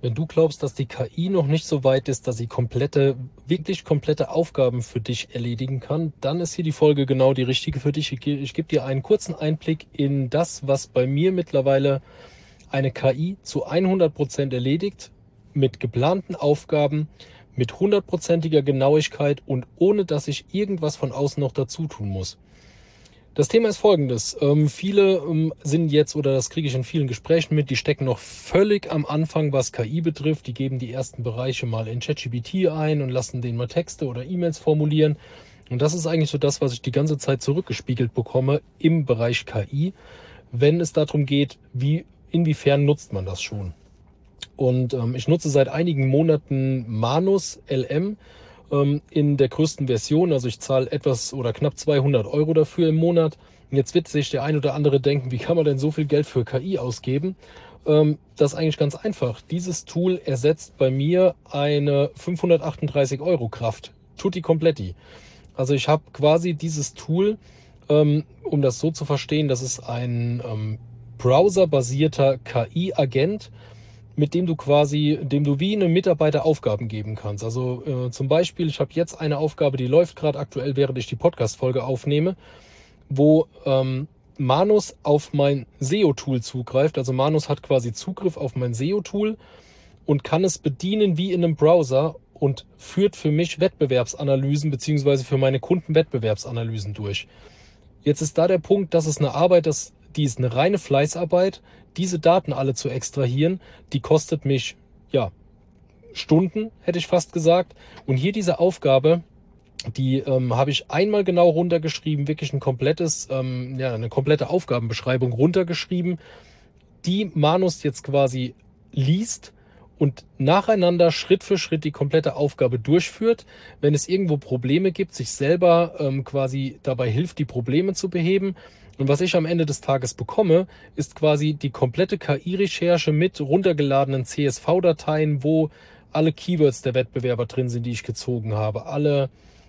Wenn du glaubst, dass die KI noch nicht so weit ist, dass sie wirklich komplette Aufgaben für dich erledigen kann, dann ist hier die Folge genau die richtige für dich. Ich gebe dir einen kurzen Einblick in das, was bei mir mittlerweile eine KI zu 100% erledigt, mit geplanten Aufgaben, mit 100%iger Genauigkeit und ohne, dass ich irgendwas von außen noch dazu tun muss. Das Thema ist folgendes. Viele sind jetzt, oder das kriege ich in vielen Gesprächen mit, die stecken noch völlig am Anfang, was KI betrifft. Die geben die ersten Bereiche mal in ChatGPT ein und lassen den mal Texte oder E-Mails formulieren. Und das ist eigentlich so das, was ich die ganze Zeit zurückgespiegelt bekomme im Bereich KI, wenn es darum geht, inwiefern nutzt man das schon. Und ich nutze seit einigen Monaten Manus LM in der größten Version. Also ich zahle etwas oder knapp 200 Euro dafür im Monat. Und jetzt wird sich der ein oder andere denken, wie kann man denn so viel Geld für KI ausgeben? Das ist eigentlich ganz einfach. Dieses Tool ersetzt bei mir eine 538 Euro Kraft. Tutti completi. Also ich habe quasi dieses Tool, um das so zu verstehen, das ist ein browserbasierter KI-Agent, mit dem du wie einem Mitarbeiter Aufgaben geben kannst. Also zum Beispiel, ich habe jetzt eine Aufgabe, die läuft gerade aktuell, während ich die Podcast-Folge aufnehme, wo Manus auf mein SEO-Tool zugreift. Also Manus hat quasi Zugriff auf mein SEO-Tool und kann es bedienen wie in einem Browser und führt für mich Wettbewerbsanalysen beziehungsweise für meine Kunden Wettbewerbsanalysen durch. Jetzt ist da der Punkt, das ist eine Arbeit, die ist eine reine Fleißarbeit. Diese Daten alle zu extrahieren, die kostet mich, ja, Stunden, hätte ich fast gesagt. Und hier diese Aufgabe, die habe ich einmal genau runtergeschrieben, wirklich eine komplette Aufgabenbeschreibung runtergeschrieben, die Manus jetzt quasi liest und nacheinander Schritt für Schritt die komplette Aufgabe durchführt. Wenn es irgendwo Probleme gibt, sich selber quasi dabei hilft, die Probleme zu beheben. Und was ich am Ende des Tages bekomme, ist quasi die komplette KI-Recherche mit runtergeladenen CSV-Dateien, wo alle Keywords der Wettbewerber drin sind, die ich gezogen habe. Alle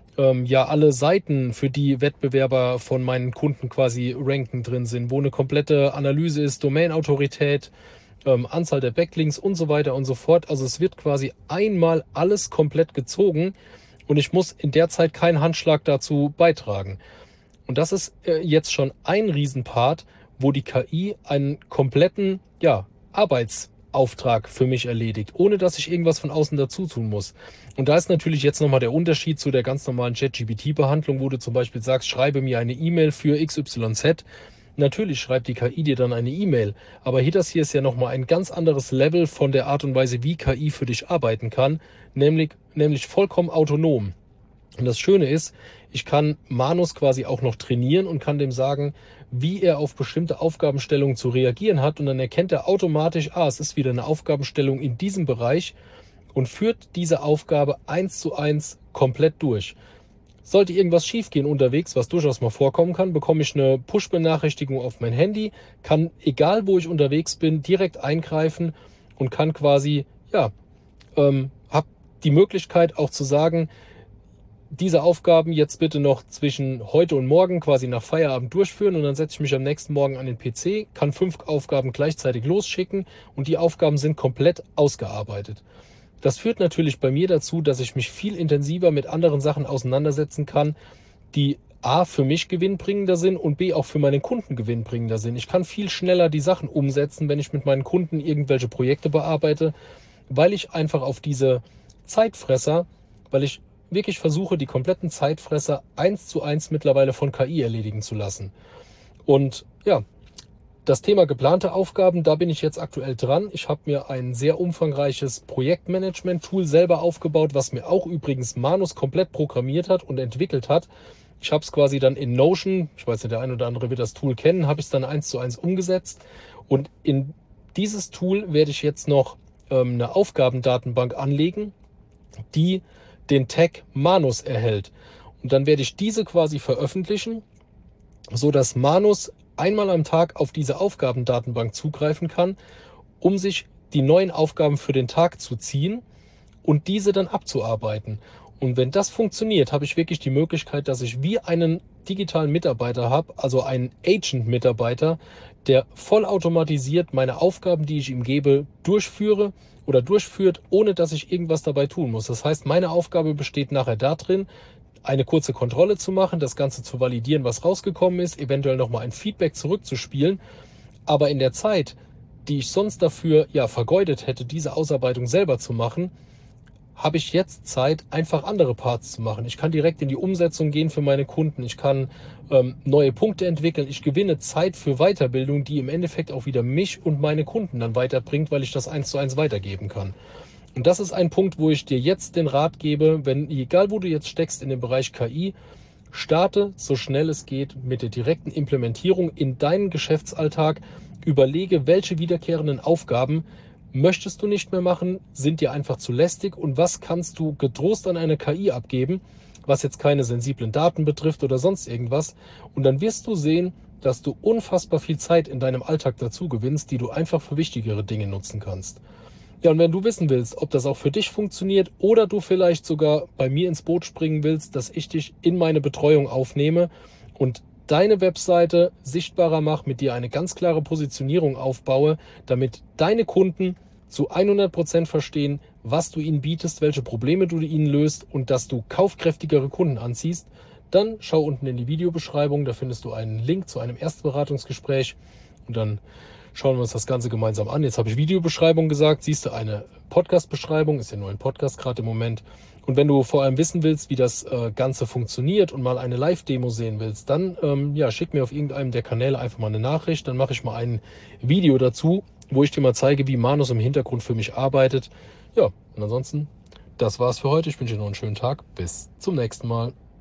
Seiten, für die Wettbewerber von meinen Kunden quasi ranken drin sind, wo eine komplette Analyse ist, Domain-Autorität, Anzahl der Backlinks und so weiter und so fort. Also es wird quasi einmal alles komplett gezogen und ich muss in der Zeit keinen Handschlag dazu beitragen. Und das ist jetzt schon ein Riesenpart, wo die KI einen kompletten Arbeitsauftrag für mich erledigt, ohne dass ich irgendwas von außen dazu tun muss. Und da ist natürlich jetzt nochmal der Unterschied zu der ganz normalen ChatGPT-Behandlung, wo du zum Beispiel sagst, schreibe mir eine E-Mail für XYZ. Natürlich schreibt die KI dir dann eine E-Mail, aber das hier ist ja nochmal ein ganz anderes Level von der Art und Weise, wie KI für dich arbeiten kann, nämlich vollkommen autonom. Und das Schöne ist, ich kann Manus quasi auch noch trainieren und kann dem sagen, wie er auf bestimmte Aufgabenstellungen zu reagieren hat. Und dann erkennt er automatisch, es ist wieder eine Aufgabenstellung in diesem Bereich und führt diese Aufgabe 1:1 komplett durch. Sollte irgendwas schiefgehen unterwegs, was durchaus mal vorkommen kann, bekomme ich eine Push-Benachrichtigung auf mein Handy, kann, egal wo ich unterwegs bin, direkt eingreifen und kann quasi, habe die Möglichkeit auch zu sagen, diese Aufgaben jetzt bitte noch zwischen heute und morgen quasi nach Feierabend durchführen und dann setze ich mich am nächsten Morgen an den PC, kann 5 Aufgaben gleichzeitig losschicken und die Aufgaben sind komplett ausgearbeitet. Das führt natürlich bei mir dazu, dass ich mich viel intensiver mit anderen Sachen auseinandersetzen kann, die A für mich gewinnbringender sind und B auch für meine Kunden gewinnbringender sind. Ich kann viel schneller die Sachen umsetzen, wenn ich mit meinen Kunden irgendwelche Projekte bearbeite, weil ich einfach auf diese Zeitfresser, weil ich wirklich versuche, die kompletten Zeitfresser 1:1 mittlerweile von KI erledigen zu lassen. Und ja, das Thema geplante Aufgaben, da bin ich jetzt aktuell dran. Ich habe mir ein sehr umfangreiches Projektmanagement-Tool selber aufgebaut, was mir auch übrigens Manus komplett programmiert hat und entwickelt hat. Ich habe es quasi dann in Notion, ich weiß nicht, der eine oder andere wird das Tool kennen, habe ich es dann 1:1 umgesetzt. Und in dieses Tool werde ich jetzt noch eine Aufgabendatenbank anlegen, die den Tag Manus erhält. Und dann werde ich diese quasi veröffentlichen, so dass Manus einmal am Tag auf diese Aufgabendatenbank zugreifen kann, um sich die neuen Aufgaben für den Tag zu ziehen und diese dann abzuarbeiten. Und wenn das funktioniert, habe ich wirklich die Möglichkeit, dass ich wie einen digitalen Mitarbeiter habe, also einen Agent-Mitarbeiter, der vollautomatisiert meine Aufgaben, die ich ihm gebe, durchführe oder durchführt, ohne dass ich irgendwas dabei tun muss. Das heißt, meine Aufgabe besteht nachher darin, eine kurze Kontrolle zu machen, das Ganze zu validieren, was rausgekommen ist, eventuell nochmal ein Feedback zurückzuspielen. Aber in der Zeit, die ich sonst dafür vergeudet hätte, diese Ausarbeitung selber zu machen, habe ich jetzt Zeit, einfach andere Parts zu machen. Ich kann direkt in die Umsetzung gehen für meine Kunden. Ich kann neue Punkte entwickeln. Ich gewinne Zeit für Weiterbildung, die im Endeffekt auch wieder mich und meine Kunden dann weiterbringt, weil ich das 1:1 weitergeben kann. Und das ist ein Punkt, wo ich dir jetzt den Rat gebe, egal wo du jetzt steckst in dem Bereich KI, starte so schnell es geht mit der direkten Implementierung in deinen Geschäftsalltag. Überlege, welche wiederkehrenden Aufgaben möchtest du nicht mehr machen, sind dir einfach zu lästig und was kannst du getrost an eine KI abgeben, was jetzt keine sensiblen Daten betrifft oder sonst irgendwas. Und dann wirst du sehen, dass du unfassbar viel Zeit in deinem Alltag dazu gewinnst, die du einfach für wichtigere Dinge nutzen kannst. Ja, und wenn du wissen willst, ob das auch für dich funktioniert oder du vielleicht sogar bei mir ins Boot springen willst, dass ich dich in meine Betreuung aufnehme und deine Webseite sichtbarer mache, mit dir eine ganz klare Positionierung aufbaue, damit deine Kunden zu 100% verstehen, was du ihnen bietest, welche Probleme du ihnen löst und dass du kaufkräftigere Kunden anziehst, dann schau unten in die Videobeschreibung, da findest du einen Link zu einem Erstberatungsgespräch und dann schauen wir uns das Ganze gemeinsam an. Jetzt habe ich Videobeschreibung gesagt, siehst du eine Podcast-Beschreibung, ist ja nur ein Podcast gerade im Moment. Und wenn du vor allem wissen willst, wie das Ganze funktioniert und mal eine Live-Demo sehen willst, dann schick mir auf irgendeinem der Kanäle einfach mal eine Nachricht, dann mache ich mal ein Video dazu, wo ich dir mal zeige, wie Manus im Hintergrund für mich arbeitet. Ja, und ansonsten, das war's für heute. Ich wünsche dir noch einen schönen Tag. Bis zum nächsten Mal.